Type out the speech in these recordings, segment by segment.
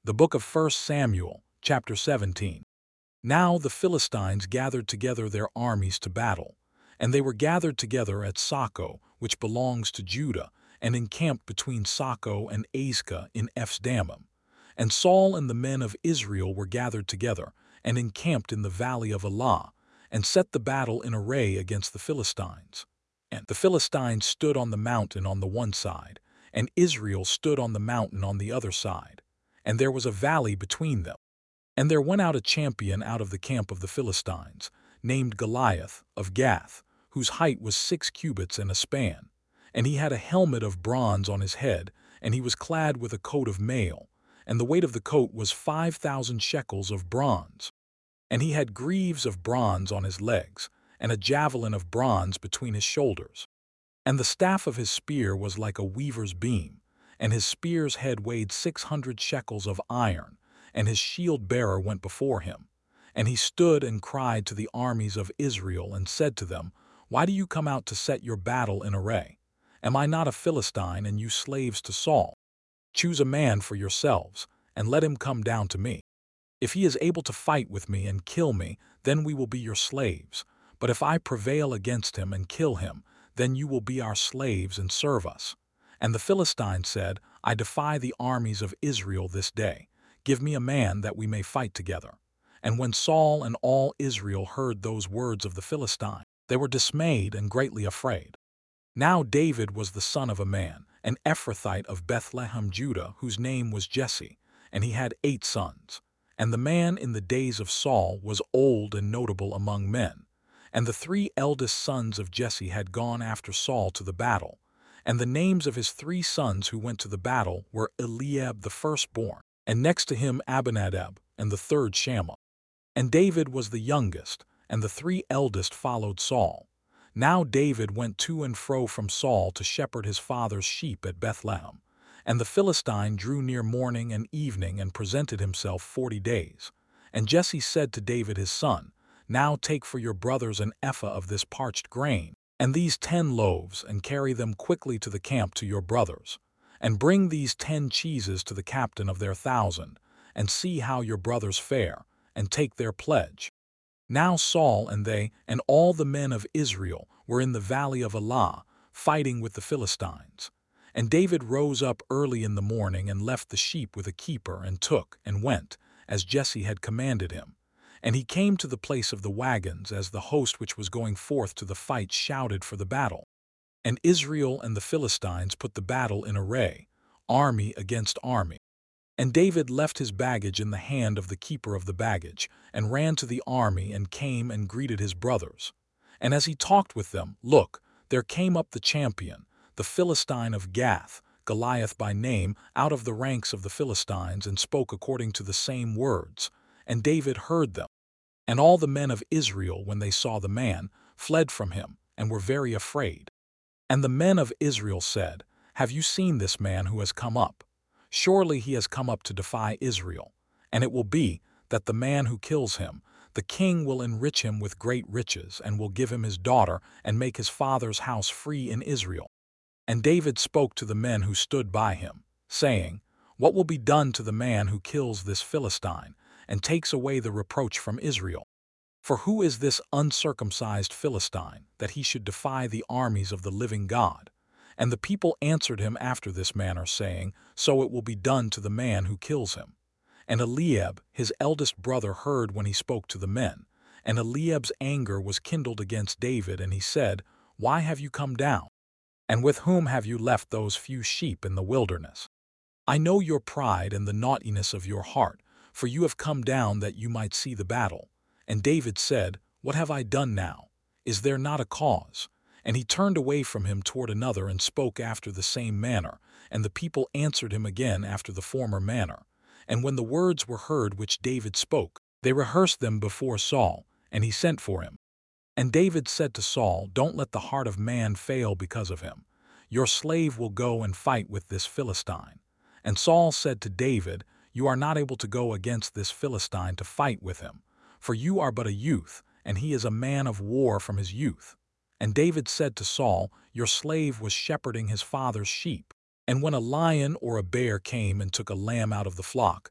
The book of 1 Samuel, chapter 17. Now the Philistines gathered together their armies to battle, and they were gathered together at Soko, which belongs to Judah, and encamped between Soko and Azekah in Ephes-dammim. And Saul and the men of Israel were gathered together, and encamped in the valley of Elah, and set the battle in array against the Philistines. And the Philistines stood on the mountain on the one side, and Israel stood on the mountain on the other side, and there was a valley between them. And there went out a champion out of the camp of the Philistines, named Goliath of Gath, whose height was 6 cubits and a span. And he had a helmet of bronze on his head, and he was clad with a coat of mail, and the weight of the coat was 5,000 shekels of bronze. And he had greaves of bronze on his legs, and a javelin of bronze between his shoulders. And the staff of his spear was like a weaver's beam, and his spear's head weighed 600 shekels of iron, and his shield-bearer went before him. And he stood and cried to the armies of Israel and said to them, Why do you come out to set your battle in array? Am I not a Philistine, and you slaves to Saul? Choose a man for yourselves, and let him come down to me. If he is able to fight with me and kill me, then we will be your slaves. But if I prevail against him and kill him, then you will be our slaves and serve us. And the Philistine said, I defy the armies of Israel this day. Give me a man that we may fight together. And when Saul and all Israel heard those words of the Philistine, they were dismayed and greatly afraid. Now David was the son of a man, an Ephrathite of Bethlehem, Judah, whose name was Jesse, and he had 8 sons. And the man in the days of Saul was old and notable among men. And the 3 eldest sons of Jesse had gone after Saul to the battle. And the names of his 3 sons who went to the battle were Eliab the firstborn, and next to him Abinadab, and the third Shammah. And David was the youngest, and the 3 eldest followed Saul. Now David went to and fro from Saul to shepherd his father's sheep at Bethlehem. And the Philistine drew near morning and evening and presented himself 40 days. And Jesse said to David his son, Now take for your brothers an ephah of this parched grain, and these 10 loaves, and carry them quickly to the camp to your brothers. And bring these 10 cheeses to the captain of their 1,000, and see how your brothers fare, and take their pledge. Now Saul and they, and all the men of Israel, were in the valley of Elah, fighting with the Philistines. And David rose up early in the morning and left the sheep with a keeper, and took and went, as Jesse had commanded him. And he came to the place of the wagons as the host which was going forth to the fight shouted for the battle. And Israel and the Philistines put the battle in array, army against army. And David left his baggage in the hand of the keeper of the baggage, and ran to the army, and came and greeted his brothers. And as he talked with them, look, there came up the champion, the Philistine of Gath, Goliath by name, out of the ranks of the Philistines, and spoke according to the same words. And David heard them. And all the men of Israel, when they saw the man, fled from him, and were very afraid. And the men of Israel said, Have you seen this man who has come up? Surely he has come up to defy Israel. And it will be, that the man who kills him, the king will enrich him with great riches, and will give him his daughter, and make his father's house free in Israel. And David spoke to the men who stood by him, saying, What will be done to the man who kills this Philistine, and takes away the reproach from Israel? For who is this uncircumcised Philistine, that he should defy the armies of the living God? And the people answered him after this manner, saying, So it will be done to the man who kills him. And Eliab, his eldest brother, heard when he spoke to the men. And Eliab's anger was kindled against David, and he said, Why have you come down? And with whom have you left those few sheep in the wilderness? I know your pride and the naughtiness of your heart, for you have come down that you might see the battle. And David said, What have I done now? Is there not a cause? And he turned away from him toward another, and spoke after the same manner. And the people answered him again after the former manner. And when the words were heard which David spoke, they rehearsed them before Saul, and he sent for him. And David said to Saul, Don't let the heart of man fail because of him. Your slave will go and fight with this Philistine. And Saul said to David, You are not able to go against this Philistine to fight with him, for you are but a youth, and he is a man of war from his youth. And David said to Saul, Your slave was shepherding his father's sheep. And when a lion or a bear came and took a lamb out of the flock,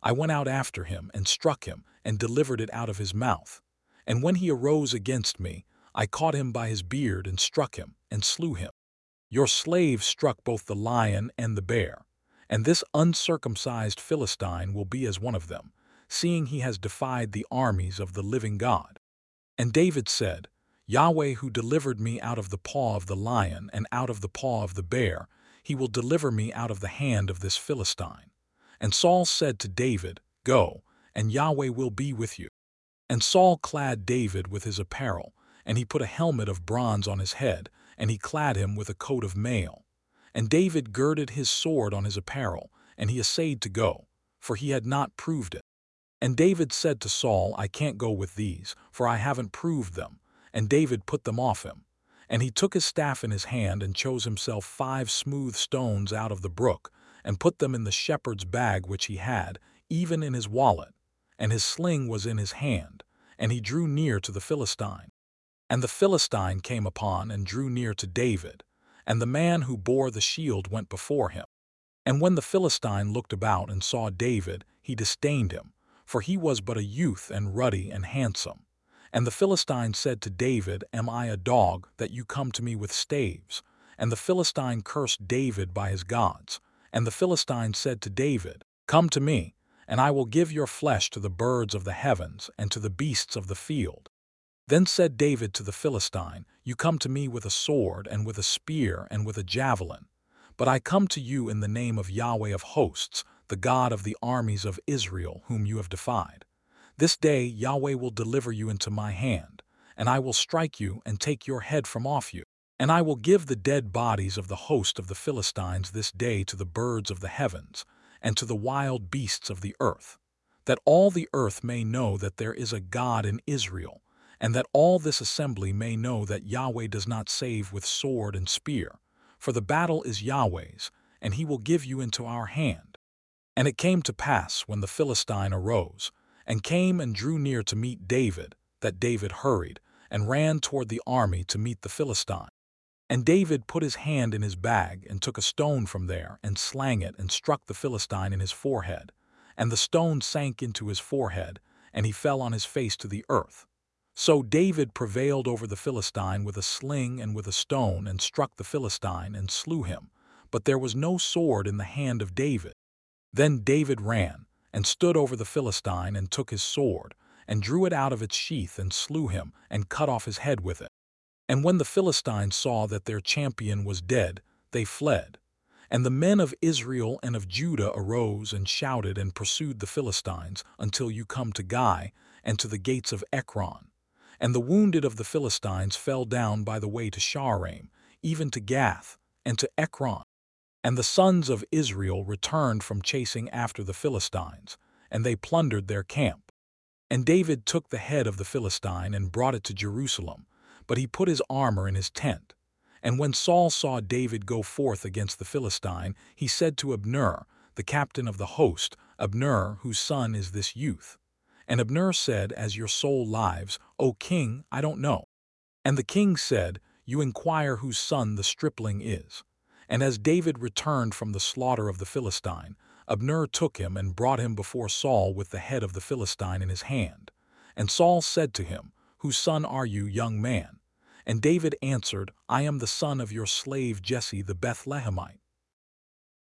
I went out after him and struck him and delivered it out of his mouth. And when he arose against me, I caught him by his beard and struck him and slew him. Your slave struck both the lion and the bear, and this uncircumcised Philistine will be as one of them, seeing he has defied the armies of the living God. And David said, Yahweh, who delivered me out of the paw of the lion and out of the paw of the bear, he will deliver me out of the hand of this Philistine. And Saul said to David, Go, and Yahweh will be with you. And Saul clad David with his apparel, and he put a helmet of bronze on his head, and he clad him with a coat of mail. And David girded his sword on his apparel, and he essayed to go, for he had not proved it. And David said to Saul, I can't go with these, for I haven't proved them. And David put them off him. And he took his staff in his hand and chose himself 5 smooth stones out of the brook, and put them in the shepherd's bag which he had, even in his wallet. And his sling was in his hand, and he drew near to the Philistine. And the Philistine came upon and drew near to David, and the man who bore the shield went before him. And when the Philistine looked about and saw David, he disdained him, for he was but a youth and ruddy and handsome. And the Philistine said to David, Am I a dog, that you come to me with staves? And the Philistine cursed David by his gods. And the Philistine said to David, Come to me, and I will give your flesh to the birds of the heavens and to the beasts of the field. Then said David to the Philistine, You come to me with a sword and with a spear and with a javelin. But I come to you in the name of Yahweh of hosts, the God of the armies of Israel, whom you have defied. This day Yahweh will deliver you into my hand, and I will strike you and take your head from off you. And I will give the dead bodies of the host of the Philistines this day to the birds of the heavens, and to the wild beasts of the earth, that all the earth may know that there is a God in Israel, and that all this assembly may know that Yahweh does not save with sword and spear, for the battle is Yahweh's, and he will give you into our hand. And it came to pass, when the Philistine arose, and came and drew near to meet David, that David hurried, and ran toward the army to meet the Philistine. And David put his hand in his bag, and took a stone from there, and slang it, and struck the Philistine in his forehead. And the stone sank into his forehead, and he fell on his face to the earth. So David prevailed over the Philistine with a sling and with a stone, and struck the Philistine, and slew him. But there was no sword in the hand of David. Then David ran, and stood over the Philistine, and took his sword, and drew it out of its sheath, and slew him, and cut off his head with it. And when the Philistines saw that their champion was dead, they fled. And the men of Israel and of Judah arose and shouted and pursued the Philistines until you come to Gai and to the gates of Ekron. And the wounded of the Philistines fell down by the way to Shaaraim, even to Gath, and to Ekron. And the sons of Israel returned from chasing after the Philistines, and they plundered their camp. And David took the head of the Philistine and brought it to Jerusalem, but he put his armor in his tent. And when Saul saw David go forth against the Philistine, he said to Abner, the captain of the host, Abner, whose son is this youth? And Abner said, As your soul lives, O king, I don't know. And the king said, You inquire whose son the stripling is. And as David returned from the slaughter of the Philistine, Abner took him and brought him before Saul with the head of the Philistine in his hand. And Saul said to him, Whose son are you, young man? And David answered, I am the son of your slave Jesse the Bethlehemite.